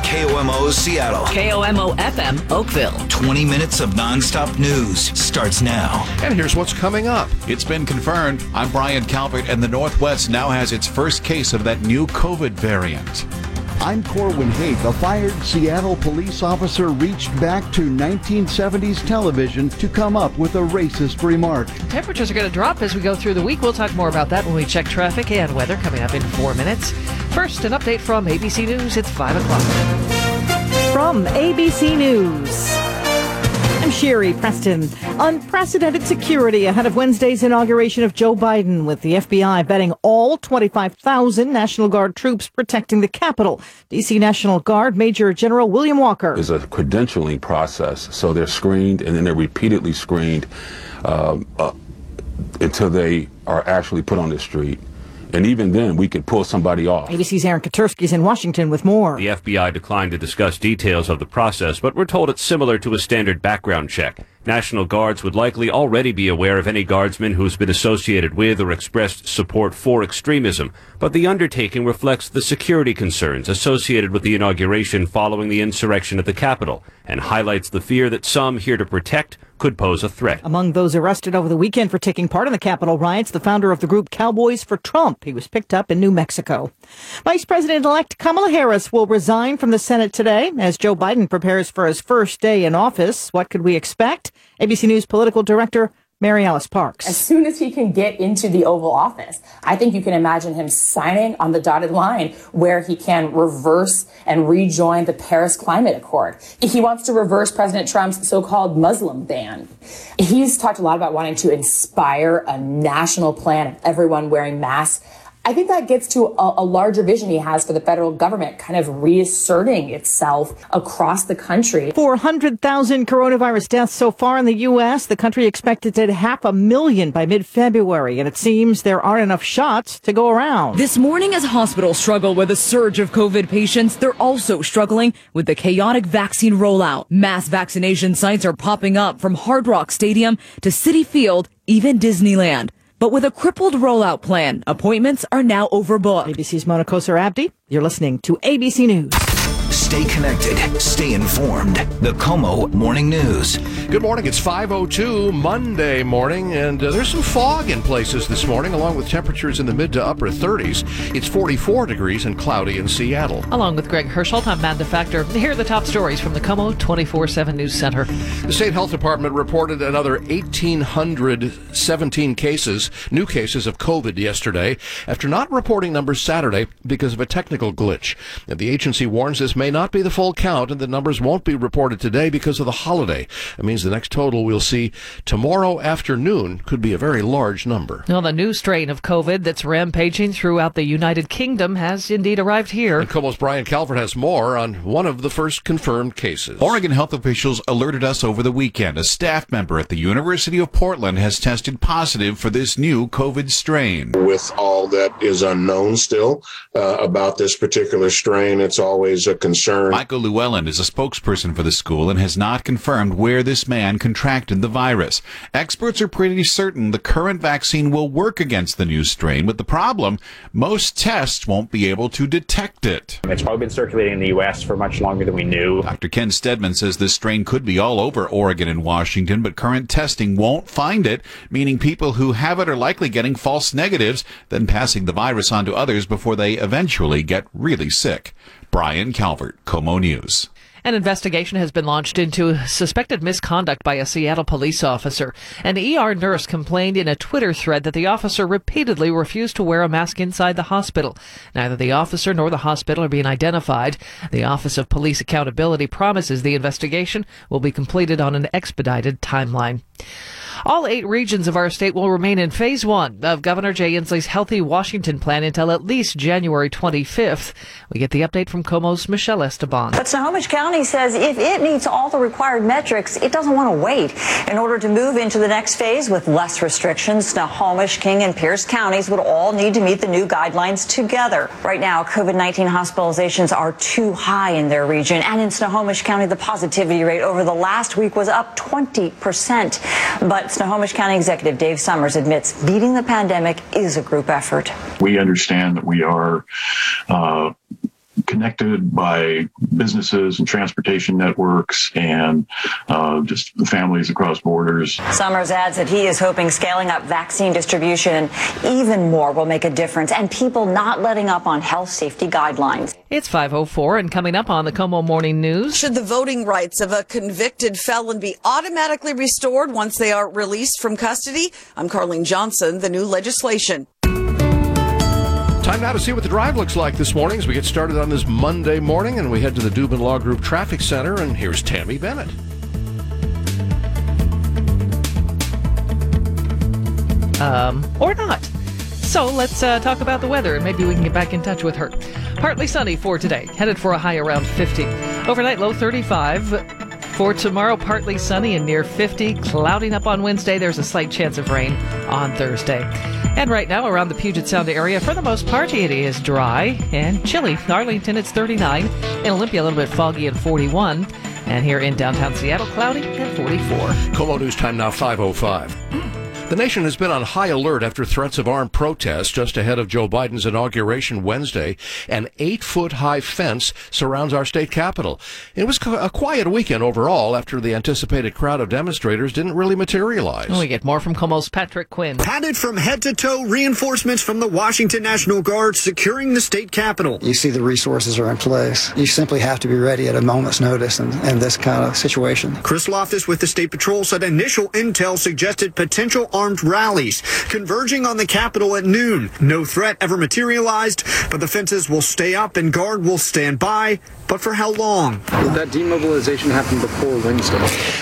KOMO Seattle. KOMO FM Oakville. 20 minutes of nonstop news starts now. And here's what's coming up. It's been confirmed. I'm Brian Calvert, and the Northwest now has its first case of that new COVID variant. I'm Corwin Haight. A fired Seattle police officer reached back to 1970s television to come up with a racist remark. Temperatures are going to drop as we go through the week. We'll talk more about that when we check traffic and weather coming up in 4 minutes. First, an update from ABC News. It's 5 o'clock. From ABC News, I'm Sherry Preston. Unprecedented security ahead of Wednesday's inauguration of Joe Biden, with the FBI vetting all 25,000 National Guard troops protecting the Capitol. D.C. National Guard Major General William Walker. It's a credentialing process, so they're screened and then they're repeatedly screened until they are actually put on the street. And even then, we could pull somebody off. ABC's Aaron Katersky is in Washington with more. The FBI declined to discuss details of the process, but we're told it's similar to a standard background check. National Guards would likely already be aware of any guardsman who's been associated with or expressed support for extremism, but the undertaking reflects the security concerns associated with the inauguration following the insurrection at the Capitol and highlights the fear that some here to protect could pose a threat. Among those arrested over the weekend for taking part in the Capitol riots, the founder of the group Cowboys for Trump. He was picked up in New Mexico. Vice President-elect Kamala Harris will resign from the Senate today as Joe Biden prepares for his first day in office. What could we expect? ABC News political director Mary Alice Parks. As soon as he can get into the Oval Office, I think you can imagine him signing on the dotted line where he can reverse and rejoin the Paris Climate Accord. He wants to reverse President Trump's so-called Muslim ban. He's talked a lot about wanting to inspire a national plan of everyone wearing masks. I think that gets to a larger vision he has for the federal government, kind of reasserting itself across the country. 400,000 coronavirus deaths so far in the U.S. The country expected to hit 500,000 by mid-February, and it seems there aren't enough shots to go around. This morning, as hospitals struggle with a surge of COVID patients, they're also struggling with the chaotic vaccine rollout. Mass vaccination sites are popping up from Hard Rock Stadium to Citi Field, even Disneyland. But with a crippled rollout plan, appointments are now overbooked. ABC's Mona Kosar Abdi. You're listening to ABC News. Stay connected. Stay informed. The KOMO Morning News. Good morning. It's 5:02 Monday morning, and there's some fog in places this morning, along with temperatures in the mid to upper 30s. It's 44 degrees and cloudy in Seattle. Along with Greg Herschel, I'm Amanda Factor. Here are the top stories from the KOMO 24/7 News Center. The State Health Department reported another 1,817 new cases of COVID yesterday, after not reporting numbers Saturday because of a technical glitch. And the agency warns this may not be the full count, and the numbers won't be reported today because of the holiday. It means the next total we'll see tomorrow afternoon could be a very large number. Well, the new strain of COVID that's rampaging throughout the United Kingdom has indeed arrived here. And KOMO's Brian Calvert has more on one of the first confirmed cases. Oregon health officials alerted us over the weekend. A staff member at the University of Portland has tested positive for this new COVID strain. With all that is unknown still about this particular strain, it's always a concern. Michael Llewellyn is a spokesperson for the school and has not confirmed where this man contracted the virus. Experts are pretty certain the current vaccine will work against the new strain, but the problem, most tests won't be able to detect it. It's probably been circulating in the U.S. for much longer than we knew. Dr. Ken Stedman says this strain could be all over Oregon and Washington, but current testing won't find it, meaning people who have it are likely getting false negatives, then passing the virus on to others before they eventually get really sick. Brian Calvert, KOMO News. An investigation has been launched into suspected misconduct by a Seattle police officer. An ER nurse complained in a Twitter thread that the officer repeatedly refused to wear a mask inside the hospital. Neither the officer nor the hospital are being identified. The Office of Police Accountability promises the investigation will be completed on an expedited timeline. All 8 regions of our state will remain in Phase 1 of Governor Jay Inslee's Healthy Washington plan until at least January 25th. We get the update from KOMO's Michelle Esteban. But Snohomish County says if it meets all the required metrics, it doesn't want to wait. In order to move into the next phase with less restrictions, Snohomish, King, and Pierce counties would all need to meet the new guidelines together. Right now, COVID-19 hospitalizations are too high in their region. And in Snohomish County, the positivity rate over the last week was up 20%. But Snohomish County Executive Dave Summers admits beating the pandemic is a group effort. We understand that we are connected by businesses and transportation networks and just families across borders. Summers adds that he is hoping scaling up vaccine distribution even more will make a difference, and people not letting up on health safety guidelines. It's 5:04, and coming up on the KOMO Morning News. Should the voting rights of a convicted felon be automatically restored once they are released from custody? I'm Carlene Johnson, the new legislation. Time now to see what the drive looks like this morning as we get started on this Monday morning, and we head to the Dubin Law Group Traffic Center, and here's Tammy Bennett. Or not. So let's talk about the weather, and maybe we can get back in touch with her. Partly sunny for today, headed for a high around 50. Overnight low 35. For tomorrow, partly sunny and near 50. Clouding up on Wednesday. There's a slight chance of rain on Thursday. And right now, around the Puget Sound area, for the most part, it is dry and chilly. Arlington, it's 39. In Olympia, a little bit foggy at 41. And here in downtown Seattle, cloudy at 44. KOMO News time now 5:05. The nation has been on high alert after threats of armed protests just ahead of Joe Biden's inauguration Wednesday. An 8-foot-high fence surrounds our state capitol. It was a quiet weekend overall after the anticipated crowd of demonstrators didn't really materialize. We get more from KOMO's Patrick Quinn. Padded from head to toe, reinforcements from the Washington National Guard securing the state capitol. You see the resources are in place. You simply have to be ready at a moment's notice in this kind of situation. Chris Loftus with the State Patrol said initial intel suggested potential armed rallies converging on the Capitol at noon. No threat ever materialized, but the fences will stay up and guard will stand by. But for how long? Would that demobilization happen before Wednesday?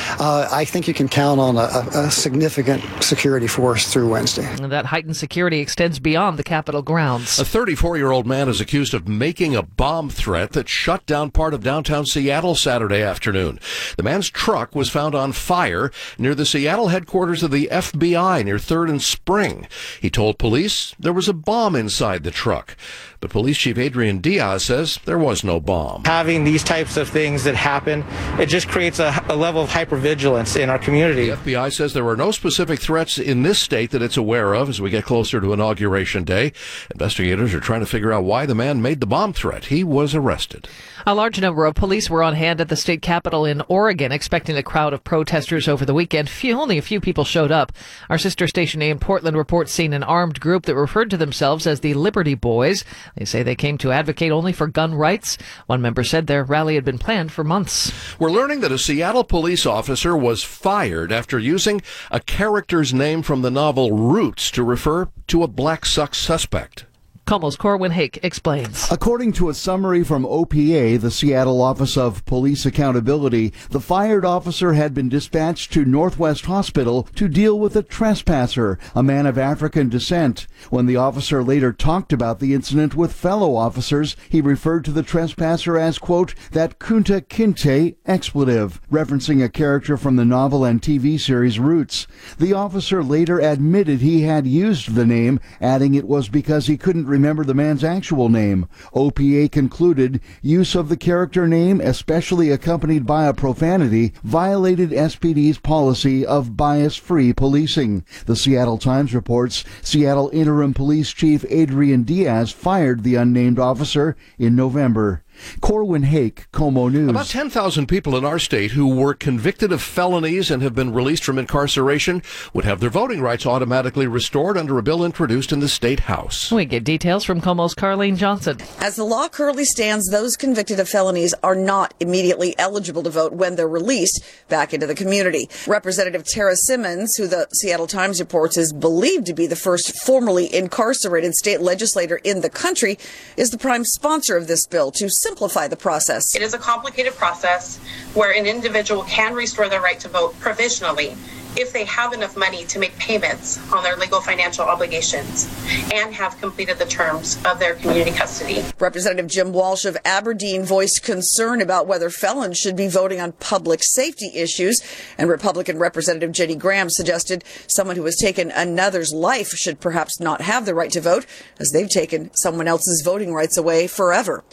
I think you can count on a significant security force through Wednesday. And that heightened security extends beyond the Capitol grounds. A 34-year-old man is accused of making a bomb threat that shut down part of downtown Seattle Saturday afternoon. The man's truck was found on fire near the Seattle headquarters of the FBI near 3rd and Spring. He told police there was a bomb inside the truck. But Police Chief Adrian Diaz says there was no bomb. Having these types of things that happen, it just creates a level of hypervigilance in our community. The FBI says there are no specific threats in this state that it's aware of as we get closer to Inauguration Day. Investigators are trying to figure out why the man made the bomb threat. He was arrested. A large number of police were on hand at the state capitol in Oregon, expecting a crowd of protesters over the weekend. Only a few people showed up. Our sister station in Portland reports seeing an armed group that referred to themselves as the Liberty Boys. They say they came to advocate only for gun rights. One member said their rally had been planned for months. We're learning that a Seattle police officer was fired after using a character's name from the novel Roots to refer to a black suspect. KOMO's Corwin Hake explains. According to a summary from OPA, the Seattle Office of Police Accountability, the fired officer had been dispatched to Northwest Hospital to deal with a trespasser, a man of African descent. When the officer later talked about the incident with fellow officers, he referred to the trespasser as, quote, that Kunta Kinte expletive, referencing a character from the novel and TV series Roots. The officer later admitted he had used the name, adding it was because he couldn't remember the man's actual name. OPA concluded use of the character name, especially accompanied by a profanity, violated SPD's policy of bias-free policing. The Seattle Times reports Seattle Interim Police Chief Adrian Diaz fired the unnamed officer in November. Corwin Hake, KOMO News. About 10,000 people in our state who were convicted of felonies and have been released from incarceration would have their voting rights automatically restored under a bill introduced in the State House. We get details from KOMO's Carlene Johnson. As the law currently stands, those convicted of felonies are not immediately eligible to vote when they're released back into the community. Representative Tara Simmons, who the Seattle Times reports is believed to be the first formerly incarcerated state legislator in the country, is the prime sponsor of this bill to simplify the process. It is a complicated process where an individual can restore their right to vote provisionally if they have enough money to make payments on their legal financial obligations and have completed the terms of their community custody. Representative Jim Walsh of Aberdeen voiced concern about whether felons should be voting on public safety issues, and Republican Representative Jenny Graham suggested someone who has taken another's life should perhaps not have the right to vote, as they've taken someone else's voting rights away forever.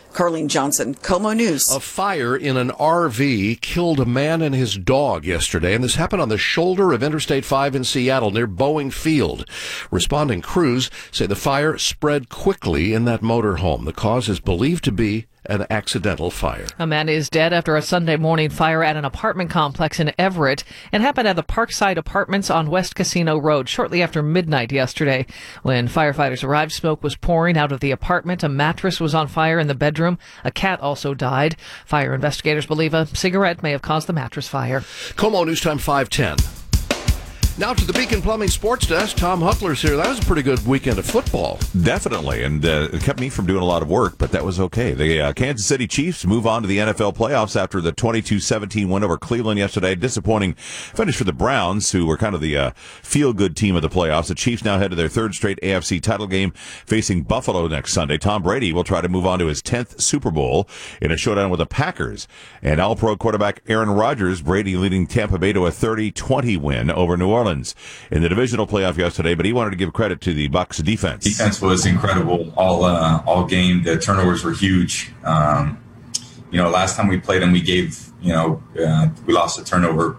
Carlene Johnson, KOMO News. A fire in an RV killed a man and his dog yesterday, and this happened on the shoulder of Interstate 5 in Seattle near Boeing Field. Responding crews say the fire spread quickly in that motorhome. The cause is believed to be an accidental fire. A man is dead after a Sunday morning fire at an apartment complex in Everett and happened at the Parkside Apartments on West Casino Road shortly after midnight yesterday. When firefighters arrived, smoke was pouring out of the apartment. A mattress was on fire in the bedroom. A cat also died. Fire investigators believe a cigarette may have caused the mattress fire. KOMO News Time 5:10. Now to the Beacon Plumbing Sports Desk. Tom Huckler's here. That was a pretty good weekend of football. Definitely, and it kept me from doing a lot of work, but that was okay. The Kansas City Chiefs move on to the NFL playoffs after the 22-17 win over Cleveland yesterday. Disappointing finish for the Browns, who were kind of the feel-good team of the playoffs. The Chiefs now head to their third straight AFC title game, facing Buffalo next Sunday. Tom Brady will try to move on to his 10th Super Bowl in a showdown with the Packers. And All-Pro quarterback Aaron Rodgers, Brady leading Tampa Bay to a 30-20 win over New Orleans in the divisional playoff yesterday, but he wanted to give credit to the Bucs defense. Defense was incredible all game. The turnovers were huge. Last time we played them, we lost a turnover,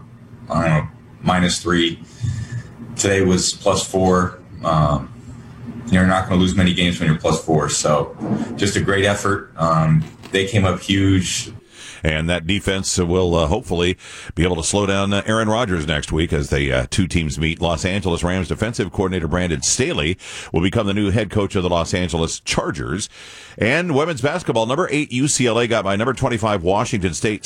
-3. Today was +4. You're not going to lose many games when you're +4. So just a great effort. They came up huge. And that defense will hopefully be able to slow down Aaron Rodgers next week as the two teams meet. Los Angeles Rams defensive coordinator Brandon Staley will become the new head coach of the Los Angeles Chargers. And women's basketball, number 8 UCLA got by number 25 Washington State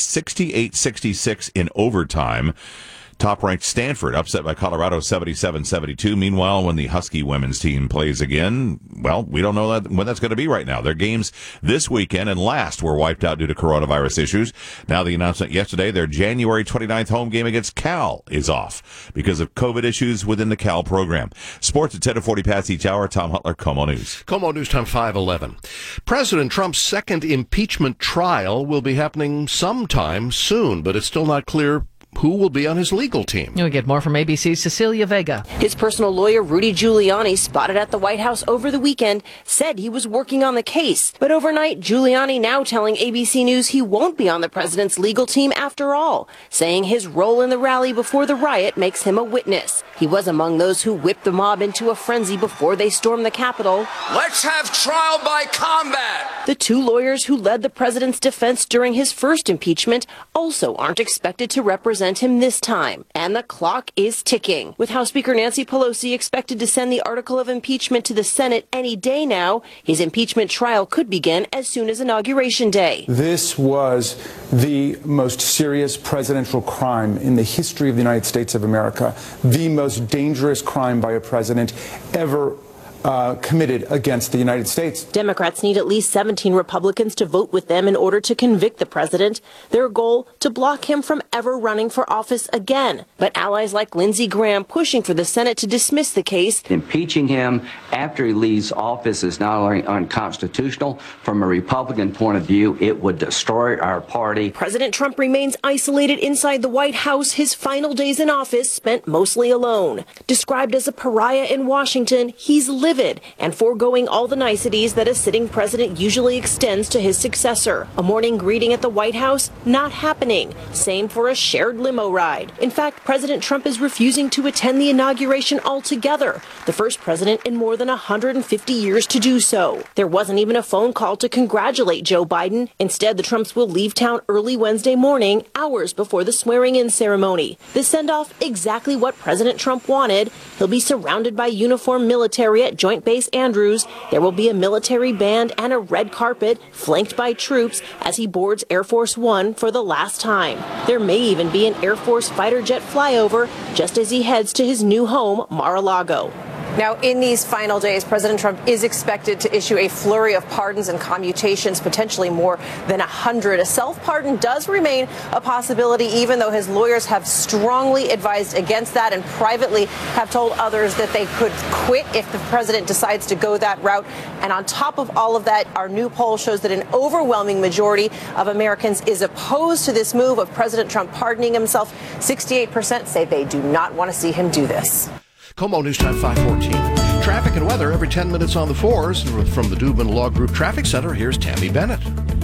68-66 in overtime. Top-ranked Stanford upset by Colorado 77-72. Meanwhile, when the Husky women's team plays again, well, we don't know when that's going to be right now. Their games this weekend and last were wiped out due to coronavirus issues. Now the announcement yesterday, their January 29th home game against Cal is off because of COVID issues within the Cal program. Sports at 10:40 past each hour. Tom Huttler, KOMO News. KOMO News Time 5:11. President Trump's second impeachment trial will be happening sometime soon, but it's still not clear who will be on his legal team. We get more from ABC's Cecilia Vega. His personal lawyer, Rudy Giuliani, spotted at the White House over the weekend, said he was working on the case. But overnight, Giuliani now telling ABC News he won't be on the president's legal team after all, saying his role in the rally before the riot makes him a witness. He was among those who whipped the mob into a frenzy before they stormed the Capitol. Let's have trial by combat. The two lawyers who led the president's defense during his first impeachment also aren't expected to represent him this time. And the clock is ticking. With House Speaker Nancy Pelosi expected to send the article of impeachment to the Senate any day now, his impeachment trial could begin as soon as Inauguration Day. This was the most serious presidential crime in the history of the United States of America, the most dangerous crime by a president ever committed against the United States. Democrats need at least 17 Republicans to vote with them in order to convict the president. Their goal, to block him from ever running for office again. But allies like Lindsey Graham pushing for the Senate to dismiss the case. Impeaching him after he leaves office is not only unconstitutional, from a Republican point of view, it would destroy our party. President Trump remains isolated inside the White House, his final days in office spent mostly alone. Described as a pariah in Washington, he's livid and foregoing all the niceties that a sitting president usually extends to his successor. A morning greeting at the White House, not happening. Same for a shared limo ride. In fact, President Trump is refusing to attend the inauguration altogether, the first president in more than 150 years to do so. There wasn't even a phone call to congratulate Joe Biden. Instead, the Trumps will leave town early Wednesday morning, hours before the swearing-in ceremony. The send-off, exactly what President Trump wanted. He'll be surrounded by uniformed military at Joint Base Andrews. There will be a military band and a red carpet flanked by troops as he boards Air Force One for the last time. There may even be an Air Force fighter jet flyover just as he heads to his new home, Mar-a-Lago. Now, in these final days, President Trump is expected to issue a flurry of pardons and commutations, potentially more than 100. A self-pardon does remain a possibility, even though his lawyers have strongly advised against that and privately have told others that they could quit if the president decides to go that route. And on top of all of that, our new poll shows that an overwhelming majority of Americans is opposed to this move of President Trump pardoning himself. 68% say they do not want to see him do this. KOMO News Time 5:14. Traffic and weather every 10 minutes on the 4s. From the Dubin Law Group Traffic Center, here's Tammy Bennett.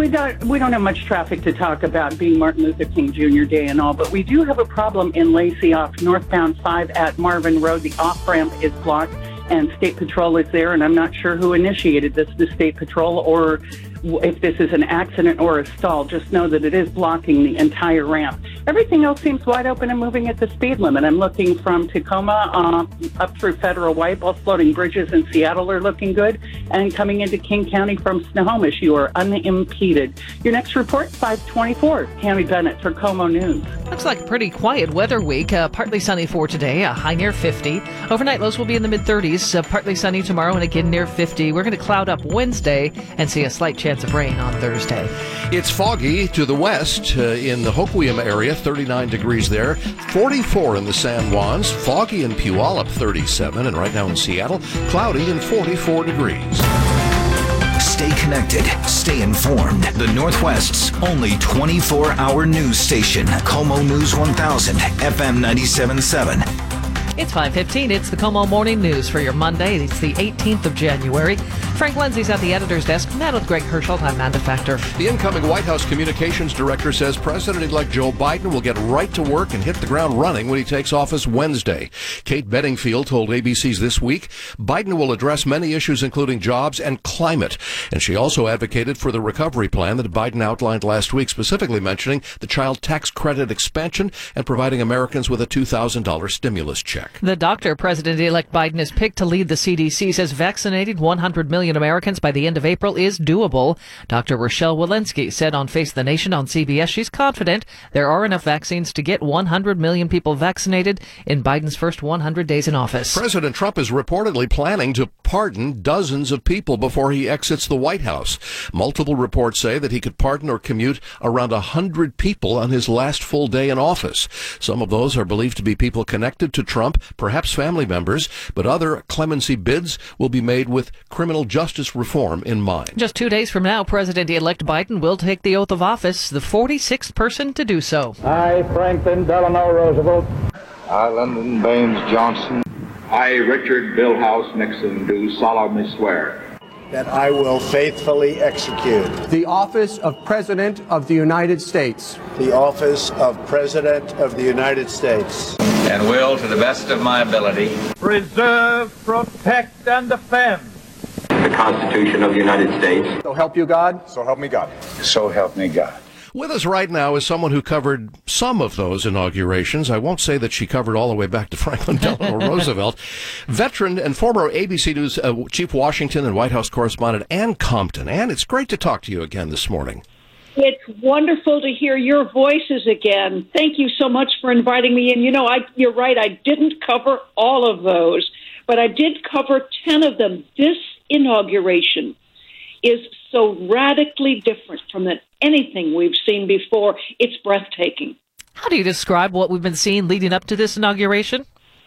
We don't have much traffic to talk about, being Martin Luther King Jr. Day and all, but we do have a problem in Lacey off northbound 5 at Marvin Road. The off-ramp is blocked, and State Patrol is there, and I'm not sure who initiated this, the State Patrol, or if this is an accident or a stall. Just know that it is blocking the entire ramp. Everything else seems wide open and moving at the speed limit. I'm looking from Tacoma up through Federal Way. Both floating bridges in Seattle are looking good. And coming into King County from Snohomish, you are unimpeded. Your next report, 524. Tammy Bennett for Como News. Looks like a pretty quiet weather week. Partly sunny for today, a high near 50. Overnight lows will be in the mid-30s. Partly sunny tomorrow and again near 50. We're going to cloud up Wednesday and see a slight chance of rain on Thursday. It's foggy to the west in the Hoquiam area, 39 degrees there, 44 in the San Juans, foggy in Puyallup, 37, and right now in Seattle, cloudy and 44 degrees. Stay connected, stay informed. The Northwest's only 24-hour news station, Como News 1000, FM 97.7. It's 5:15. It's the Como Morning News for your Monday. It's the 18th of January. Frank Lindsay's at the editor's desk. Matt with Greg Herschel. I'm Amanda Factor. The incoming White House communications director says President-elect Joe Biden will get right to work and hit the ground running when he takes office Wednesday. Kate Bedingfield told ABC's This Week Biden will address many issues, including jobs and climate. And she also advocated for the recovery plan that Biden outlined last week, specifically mentioning the child tax credit expansion and providing Americans with a $2,000 stimulus check. The doctor President-elect Biden has picked to lead the CDC says vaccinating 100 million Americans by the end of April is doable. Dr. Rochelle Walensky said on Face the Nation on CBS she's confident there are enough vaccines to get 100 million people vaccinated in Biden's first 100 days in office. President Trump is reportedly planning to pardon dozens of people before he exits the White House. Multiple reports say that he could pardon or commute around 100 people on his last full day in office. Some of those are believed to be people connected to Trump, perhaps family members, but other clemency bids will be made with criminal justice reform in mind. Just 2 days from now, President-elect Biden will take the oath of office, the 46th person to do so. I, Franklin Delano Roosevelt. I, Lyndon Baines Johnson. I, Richard Milhous Nixon, do solemnly swear that I will faithfully execute the office of President of the United States. The office of President of the United States. And will, to the best of my ability, preserve, protect, and defend the Constitution of the United States. So help you God. So help me God. So help me God. With us right now is someone who covered some of those inaugurations. I won't say that she covered all the way back to Franklin Delano Roosevelt. Veteran and former ABC News Chief Washington and White House correspondent Ann Compton. Ann, it's great to talk to you again this morning. It's wonderful to hear your voices again. Thank you so much for inviting me in. You know, you're right, I didn't cover all of those, but I did cover 10 of them. This inauguration is so radically different from anything we've seen before. It's breathtaking. How do you describe what we've been seeing leading up to this inauguration?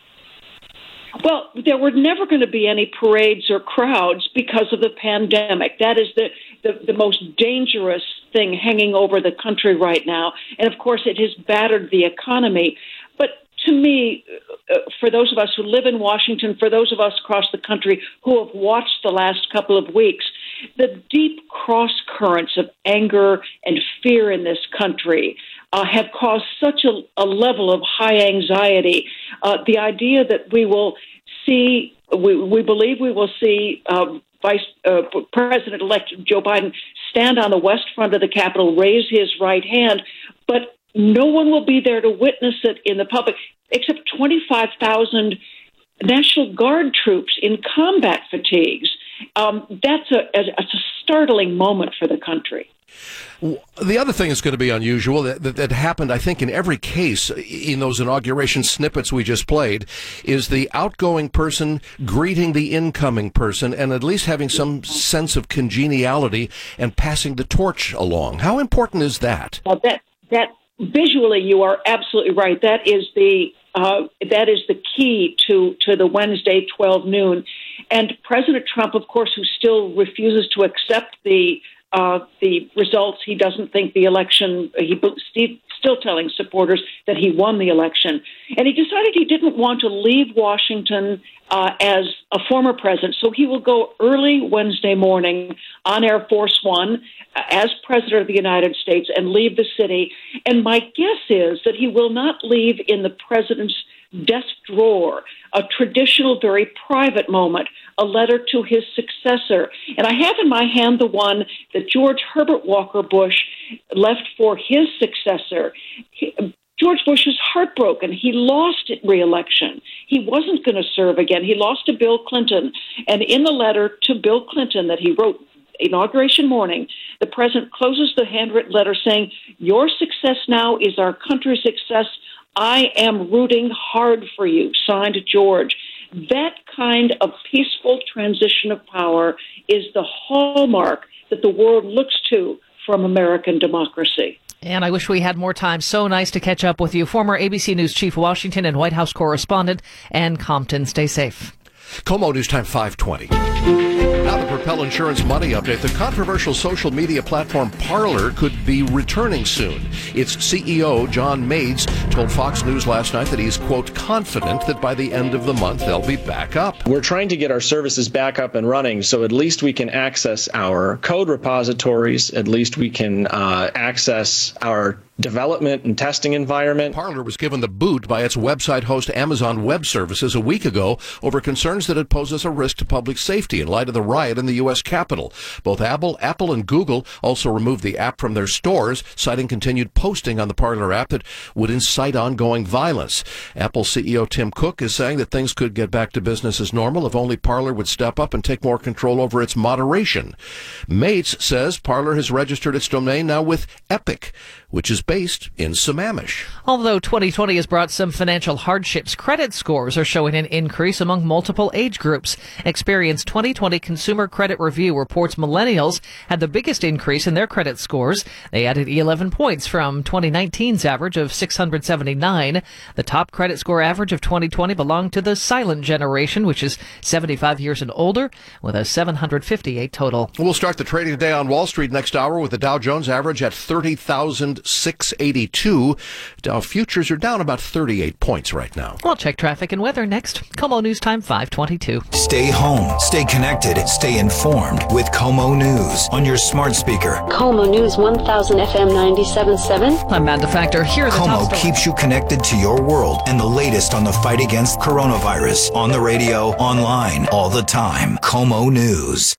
Well, there were never going to be any parades or crowds because of the pandemic. That is the most dangerous thing hanging over the country right now. And, of course, it has battered the economy. But to me, for those of us who live in Washington, for those of us across the country who have watched the last couple of weeks, the deep cross currents of anger and fear in this country have caused such a level of high anxiety. The idea that we will see, we believe we will see President-elect Joe Biden stand on the west front of the Capitol, raise his right hand, but no one will be there to witness it in the public, except 25,000 National Guard troops in combat fatigues. That's a startling moment for the country. The other thing that's going to be unusual that happened, I think, in every case in those inauguration snippets we just played is the outgoing person greeting the incoming person and at least having some sense of congeniality and passing the torch along. How important is that? Well, that visually, you are absolutely right. That is the key to the Wednesday 12 noon. And President Trump, of course, who still refuses to accept the the results. He doesn't think the election, Steve still telling supporters that he won the election. And he decided he didn't want to leave Washington as a former president, so he will go early Wednesday morning on Air Force One as President of the United States and leave the city. And my guess is that he will not leave in the president's desk drawer, a traditional, very private moment, a letter to his successor. And I have in my hand the one that George Herbert Walker Bush left for his successor. George Bush is heartbroken. He lost re-election. He wasn't going to serve again. He lost to Bill Clinton. And in the letter to Bill Clinton that he wrote inauguration morning, the president closes the handwritten letter saying, "Your success now is our country's success. I am rooting hard for you," signed George. That kind of peaceful transition of power is the hallmark that the world looks to from American democracy. And I wish we had more time. So nice to catch up with you. Former ABC News Chief Washington and White House correspondent Ann Compton. Stay safe. KOMO News Time 5:20. Now the Propel Insurance Money Update. The controversial social media platform Parler could be returning soon. Its CEO, John Mades, told Fox News last night that he's, quote, confident that by the end of the month they'll be back up. We're trying to get our services back up and running, so at least we can access our code repositories, at least we can access our development and testing environment. Parler was given the boot by its website host Amazon Web Services a week ago over concerns that it poses a risk to public safety in light of the riot in the U.S. Capitol. Both Apple and Google also removed the app from their stores, citing continued posting on the Parler app that would incite ongoing violence. Apple CEO Tim Cook is saying that things could get back to business as normal if only Parler would step up and take more control over its moderation. Mates says Parler has registered its domain now with Epic, which is based in Sammamish. Although 2020 has brought some financial hardships, credit scores are showing an increase among multiple age groups. Experian's 2020 Consumer Credit Review reports millennials had the biggest increase in their credit scores. They added 11 points from 2019's average of 679. The top credit score average of 2020 belonged to the silent generation, which is 75 years and older, with a 758 total. We'll start the trading day on Wall Street next hour with the Dow Jones average at 30,682. Dow futures are down about 38 points right now. We'll check traffic and weather next. KOMO News Time 5:22. Stay home, stay connected, stay informed with KOMO News on your smart speaker. KOMO News 1000 FM 97.7. I'm Amanda Factor. Here are the KOMO keeps you connected to your world and the latest on the fight against coronavirus on the radio, online, all the time. KOMO News.